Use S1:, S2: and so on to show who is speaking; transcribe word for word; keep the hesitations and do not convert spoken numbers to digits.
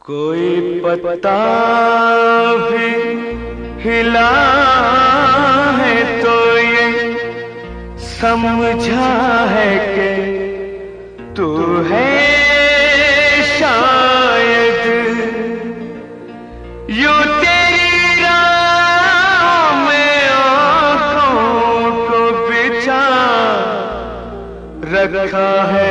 S1: कोई पत्ता भी हिला है तो ये समझा है कि तू है शायद। यूं तेरी राह में आँखों को बिछा रखा है